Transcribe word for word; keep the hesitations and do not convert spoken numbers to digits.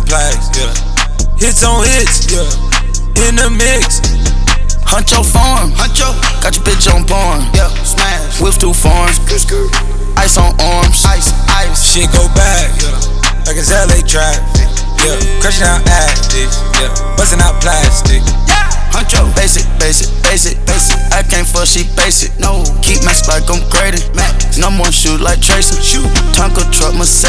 plaques, yeah. Hits on hits, yeah. In the mix. Huncho farm, Huncho, got your bitch on porn. yeah, smash. Whips two farms, Skirt, skirt. ice on arms. Ice, ice. Shit go back, yeah. Like it's L A traffic, yeah. Crushing out addicts, yeah. Busting out plastic. Huncho, basic, basic, basic, basic. I can't fuck, she basic. No, keep mask like I'm graded. No more shoot like Tracy. Shoot, Tonka truck, Mercedes.